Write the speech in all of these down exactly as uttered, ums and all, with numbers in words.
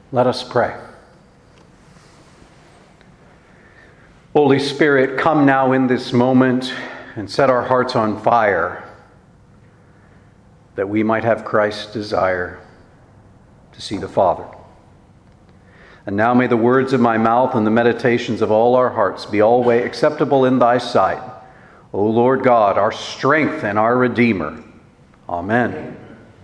Let us pray. Holy Spirit, come now in this moment and set our hearts on fire, that we might have Christ's desire to see the Father. And now may the words of my mouth and the meditations of all our hearts be always acceptable in thy sight, O Lord God, our strength and our Redeemer. Amen.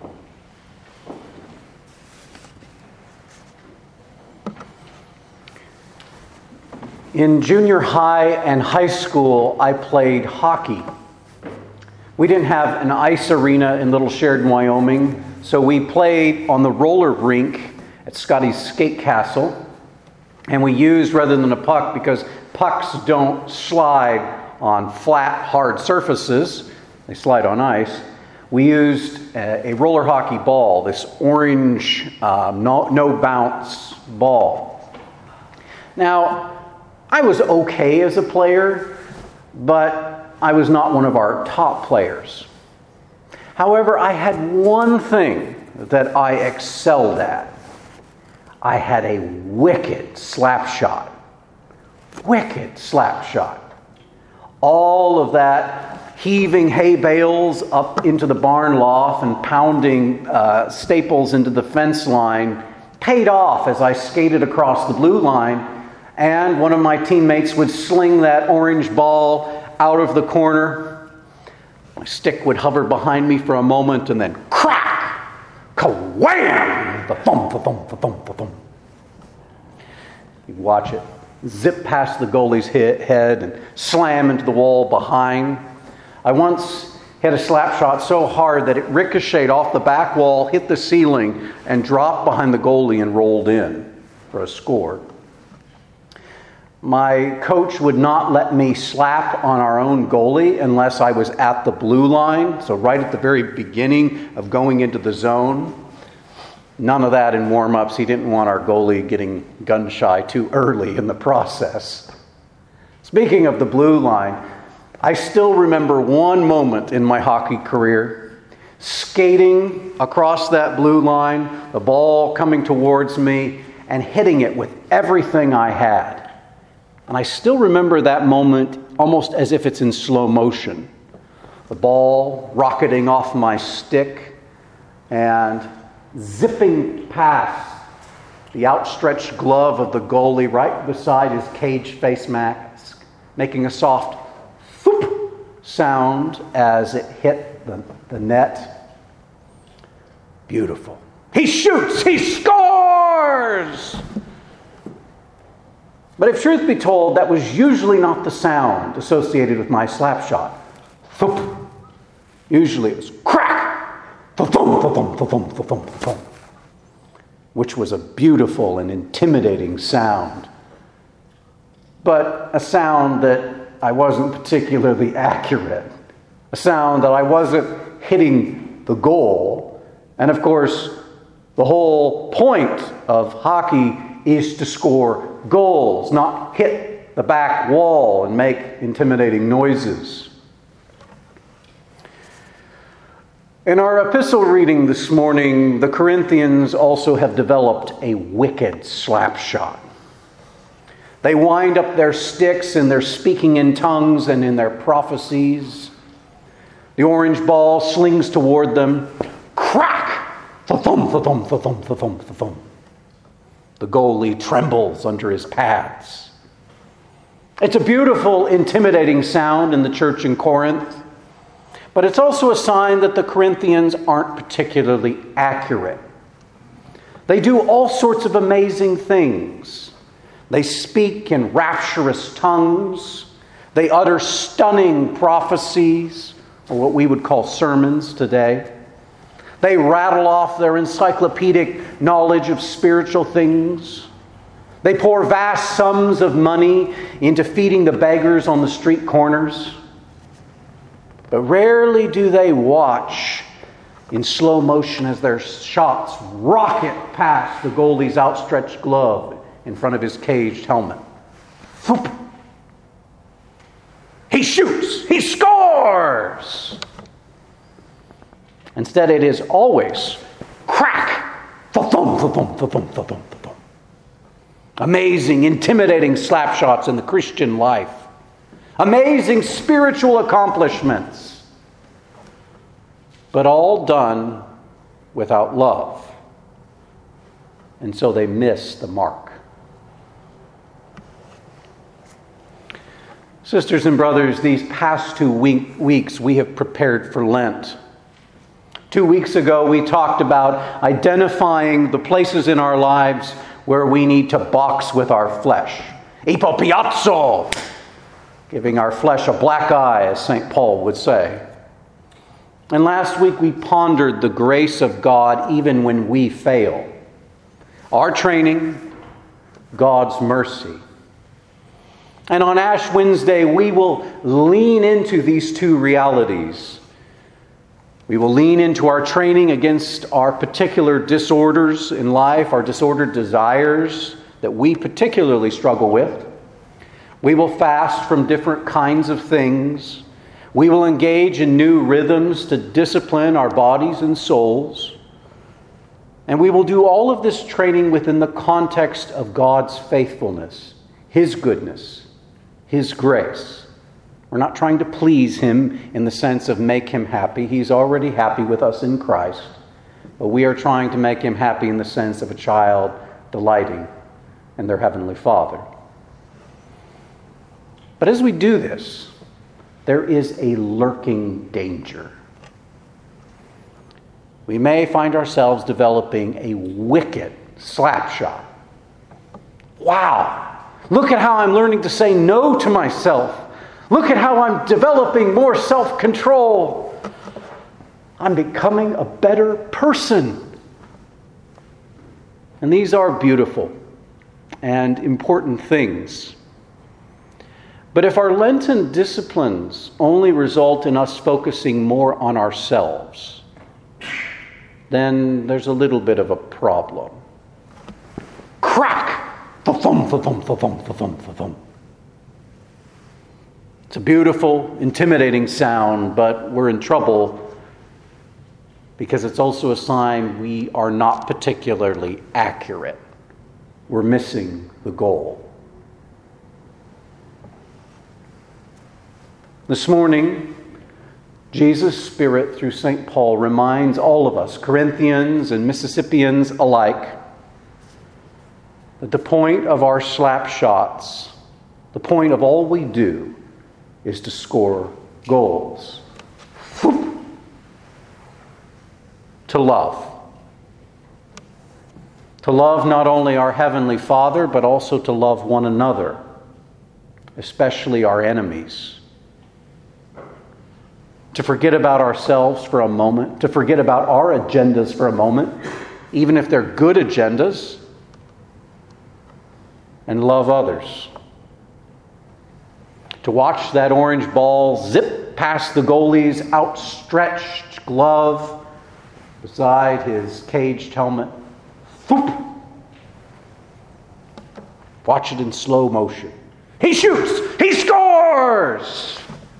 In junior high and high school, I played hockey. We didn't have an ice arena in Little Sheridan, Wyoming, so we played on the roller rink at Scotty's Skate Castle. And we used, rather than a puck, because pucks don't slide on flat, hard surfaces, they slide on ice, we used a, a roller hockey ball, this orange, uh, no, no bounce ball. Now, I was okay as a player, but I was not one of our top players. However, I had one thing that I excelled at. I had a wicked slap shot. Wicked slap shot. All of that heaving hay bales up into the barn loft and pounding uh, staples into the fence line paid off as I skated across the blue line. And one of my teammates would sling that orange ball out of the corner. My stick would hover behind me for a moment and then crack! Ka-wham! The thump, the thump, the thump, the thump. You'd watch it zip past the goalie's head and slam into the wall behind. I once hit a slap shot so hard that it ricocheted off the back wall, hit the ceiling, and dropped behind the goalie and rolled in for a score. My coach would not let me slap on our own goalie unless I was at the blue line, so right at the very beginning of going into the zone. None of that in warm-ups. He didn't want our goalie getting gun-shy too early in the process. Speaking of the blue line, I still remember one moment in my hockey career, skating across that blue line, the ball coming towards me, and hitting it with everything I had. And I still remember that moment almost as if it's in slow motion. The ball rocketing off my stick and zipping past the outstretched glove of the goalie right beside his cage face mask, making a soft thoop sound as it hit the, the net. Beautiful. He shoots! He scores! But if truth be told, that was usually not the sound associated with my slap shot. Thump. Usually it was crack, thump, thump, thump, thump, thump, thump, which was a beautiful and intimidating sound. But a sound that I wasn't particularly accurate. A sound that I wasn't hitting the goal. And of course, the whole point of hockey is to score goals, not hit the back wall and make intimidating noises. In our epistle reading this morning, the Corinthians also have developed a wicked slap shot. They wind up their sticks in their speaking in tongues and in their prophecies. The orange ball slings toward them. Crack! Thump, thump, thump, thump, thump, thump. The goalie trembles under his pads. It's a beautiful, intimidating sound in the church in Corinth, but it's also a sign that the Corinthians aren't particularly accurate. They do all sorts of amazing things. They speak in rapturous tongues. They utter stunning prophecies, or what we would call sermons today. They rattle off their encyclopedic knowledge of spiritual things. They pour vast sums of money into feeding the beggars on the street corners. But rarely do they watch in slow motion as their shots rocket past the goalie's outstretched glove in front of his caged helmet. Whoop. He shoots! He scores! Instead, it is always crack, thump, thump, thump, thump, thump, thump, thump. Amazing, intimidating slap shots in the Christian life. Amazing spiritual accomplishments. But all done without love. And so they miss the mark. Sisters and brothers, these past two week, weeks we have prepared for Lent. Two weeks ago we talked about identifying the places in our lives where we need to box with our flesh. Ipopiazzo! Giving our flesh a black eye, as Saint Paul would say. And last week we pondered the grace of God even when we fail. Our training, God's mercy. And on Ash Wednesday, we will lean into these two realities. We will lean into our training against our particular disorders in life, our disordered desires that we particularly struggle with. We will fast from different kinds of things. We will engage in new rhythms to discipline our bodies and souls. And we will do all of this training within the context of God's faithfulness, His goodness, His grace. We're not trying to please Him in the sense of make Him happy. He's already happy with us in Christ. But we are trying to make Him happy in the sense of a child delighting in their Heavenly Father. But as we do this, there is a lurking danger. We may find ourselves developing a wicked slapshot. Wow! Look at how I'm learning to say no to myself. Look at how I'm developing more self-control. I'm becoming a better person. And these are beautiful and important things. But if our Lenten disciplines only result in us focusing more on ourselves, then there's a little bit of a problem. Crack! Fa-thum, fa-thum, fa-thum, fa-thum, fa-thum. It's a beautiful, intimidating sound, but we're in trouble because it's also a sign we are not particularly accurate. We're missing the goal. This morning, Jesus' Spirit, through Saint Paul, reminds all of us, Corinthians and Mississippians alike, that the point of our slap shots, the point of all we do, is to score goals. Whoop. To love. To love not only our Heavenly Father, but also to love one another, especially our enemies. To forget about ourselves for a moment, to forget about our agendas for a moment, even if they're good agendas, and love others. To watch that orange ball zip past the goalie's outstretched glove beside his caged helmet. Whoop! Watch it in slow motion. He shoots! He scores!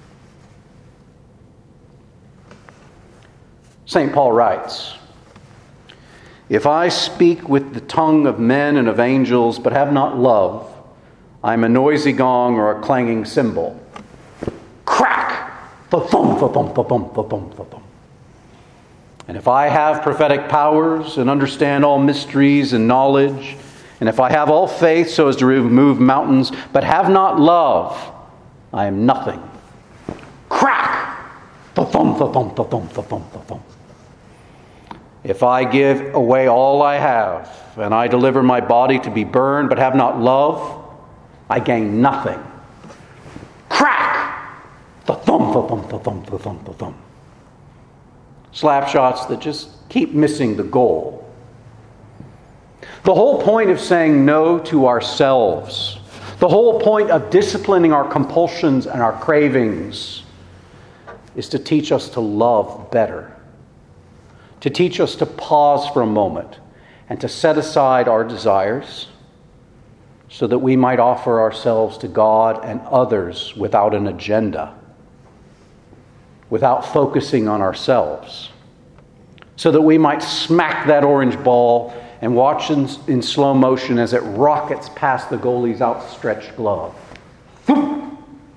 Saint Paul writes, "If I speak with the tongue of men and of angels, but have not love, I am a noisy gong or a clanging cymbal." Crack! Fa-thum, fa-thum, fa-thum, fa-thum, fa-thum. And if I have prophetic powers and understand all mysteries and knowledge, and if I have all faith so as to remove mountains, but have not love, I am nothing. Crack! Fa-thum, fa-thum, fa-thum, fa-thum, fa-thum. If I give away all I have, and I deliver my body to be burned, but have not love, I gain nothing. Crack! Thump, thump, thump, thump, thump, thump. Slap shots that just keep missing the goal. The whole point of saying no to ourselves, the whole point of disciplining our compulsions and our cravings, is to teach us to love better. To teach us to pause for a moment and to set aside our desires so that we might offer ourselves to God and others without an agenda, without focusing on ourselves, so that we might smack that orange ball and watch in, in slow motion as it rockets past the goalie's outstretched glove. Whoop!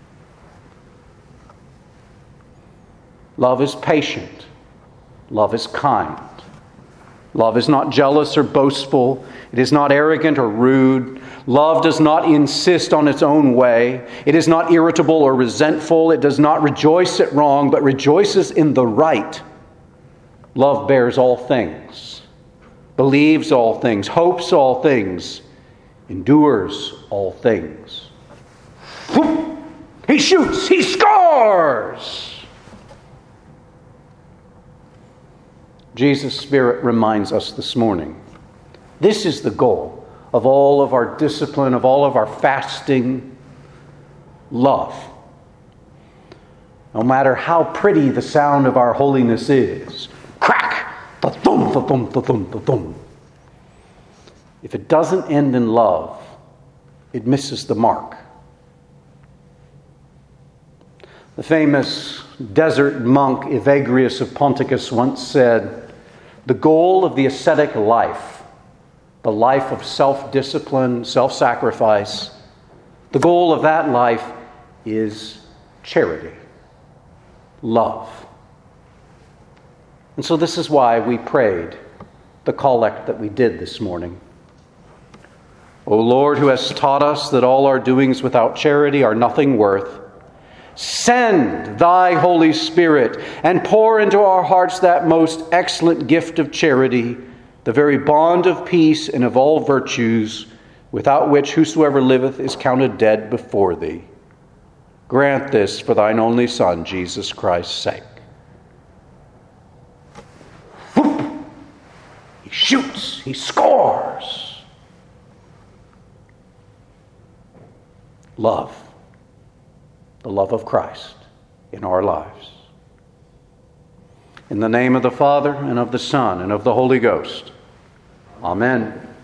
Love is patient. Love is kind. Love is not jealous or boastful. It is not arrogant or rude. Love does not insist on its own way. It is not irritable or resentful. It does not rejoice at wrong, but rejoices in the right. Love bears all things, believes all things, hopes all things, endures all things. He shoots, he scores! Jesus' Spirit reminds us this morning, this is the goal of all of our discipline, of all of our fasting, love. No matter how pretty the sound of our holiness is, crack, da-thum, da-thum, da-thum, da-thum. If it doesn't end in love, it misses the mark. The famous desert monk Evagrius of Ponticus once said, the goal of the ascetic life, the life of self-discipline, self-sacrifice, the goal of that life is charity, love. And so this is why we prayed the collect that we did this morning. O Lord, who has taught us that all our doings without charity are nothing worth, send thy Holy Spirit and pour into our hearts that most excellent gift of charity, the very bond of peace and of all virtues, without which whosoever liveth is counted dead before thee. Grant this for thine only Son, Jesus Christ's sake. Whoop! He shoots, he scores. Love. The love of Christ in our lives. In the name of the Father, and of the Son, and of the Holy Ghost. Amen.